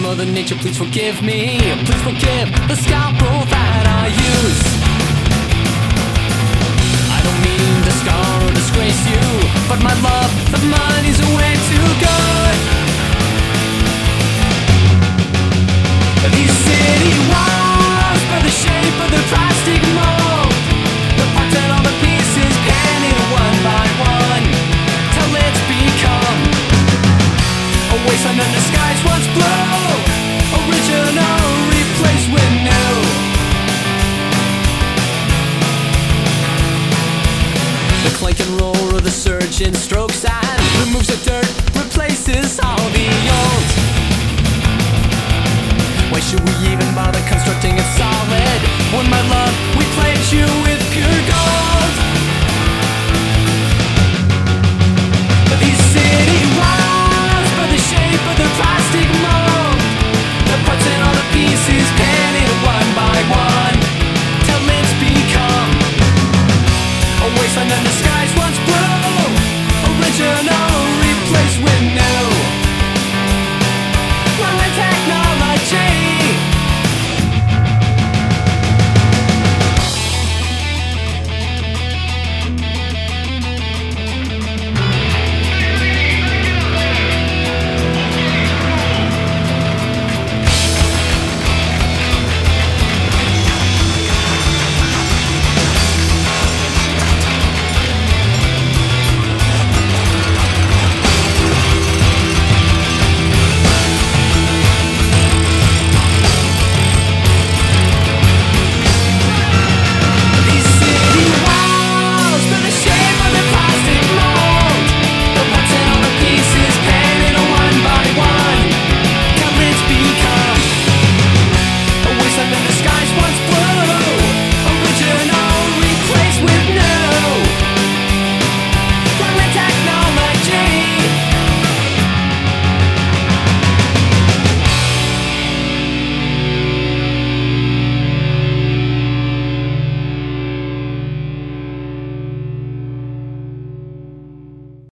Mother Nature, please forgive me. Please forgive the scalpel that I use. I don't mean to scar or disgrace you, but my love of money's way too good. These city walls bear the shape of the plastic mold. The parts and all the pieces painted one by one, till it's become a wasteland and the skies once blue. Original replaced with new. The clank and roar of the surgeon strokes and removes the dirt, replaces all the old. Why should we even bother constructing it solid, when my love, we played you with pure gold? These city walls bear the shape of the plastic mold. The parts and all the pieces painted one by one, till it's become a wasteland and the skies once blue. Original replaced with new. When technology